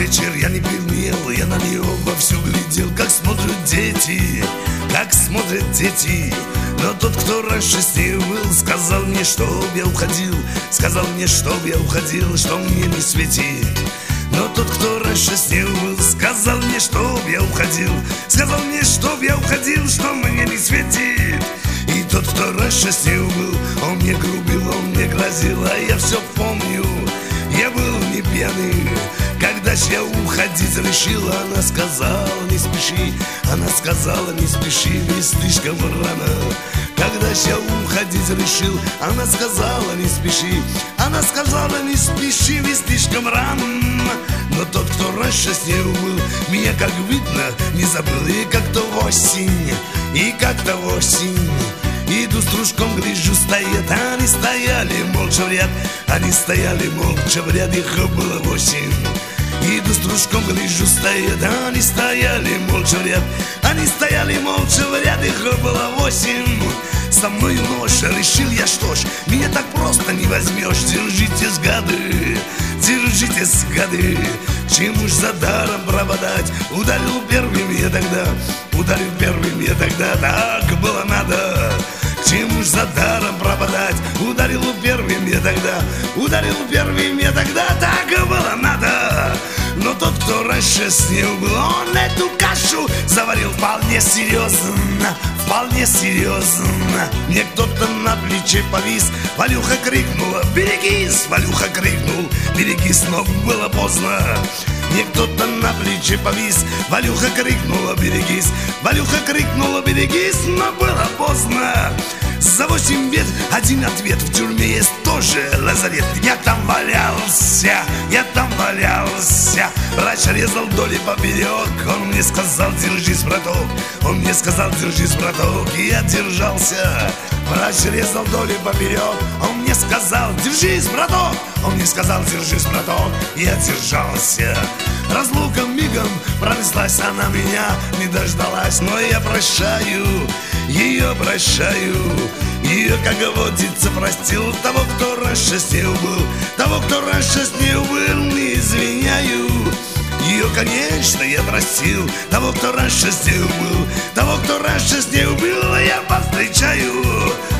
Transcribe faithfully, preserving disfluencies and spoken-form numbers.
вечер я не пил, я на нее вовсю глядел, как смотрят дети, как смотрят дети. Но тот, кто раньше с ней был, сказал мне, чтоб я уходил, сказал мне, чтоб я уходил, что мне не светит. Но тот, кто раньше с ней был, сказал мне, чтоб я уходил, сказал мне, чтоб я уходил, что мне не светит. И тот, кто раньше с ней был, он мне грубил, он мне грозил, а я все помню, я был не пьяный. Когда ж я уходить решил, она сказала, не спеши, она сказала, не спеши, ведь слишком рано. Когда ж я уходить решил, она сказала, не спеши, она сказала, не спеши, ведь слишком рано. Но тот, кто раньше с нею был, меня, как видно, не забыл. И как-то в осень, и как-то в осень иду с дружком, гляжу, стоят, они стояли молча в ряд, они стояли молча в ряд, их было восемь. Иду с дружком, гляжу, стоят, они стояли молча в ряд, они стояли молча в ряд, их было восемь. Со мной нож, решил я, что ж, меня так просто не возьмешь. Держитесь, гады, держитесь, гады, чему ж за даром пропадать. Ударил первым я тогда, ударил первым я тогда, так было надо. Чему ж за даром пропадать. Ударил первым я тогда, ударил первым я тогда, так было надо. Но тот, кто раньше с ней был, он эту кашу заварил вполне серьезно, вполне серьезно. Мне кто-то на плече повис, Валюха крикнула, берегись, Валюха крикнул, берегись, но было поздно. Мне кто-то на плече повис, Валюха крикнула, берегись, Валюха крикнула, берегись, но было поздно. За восемь лет один ответ, в тюрьме есть тоже лазарет. Я там валялся, я там валялся, врач резал вдоль и поперек. Он мне сказал, держись, браток, он мне сказал, держись, браток, и я держался. Врач резал вдоль и поперек, он мне сказал, держись, браток, он мне сказал, держись, браток, и я держался. Разлука мигом пронеслась, она меня не дождалась, но я прощаю, ее прощаю. Ее, как водится, простил того, кто раньше с ней был, того, кто раньше с ней был, не извиняю. Ее, конечно, я простил, того, кто раньше с ней был, того, кто раньше с ней был, я повстречаю.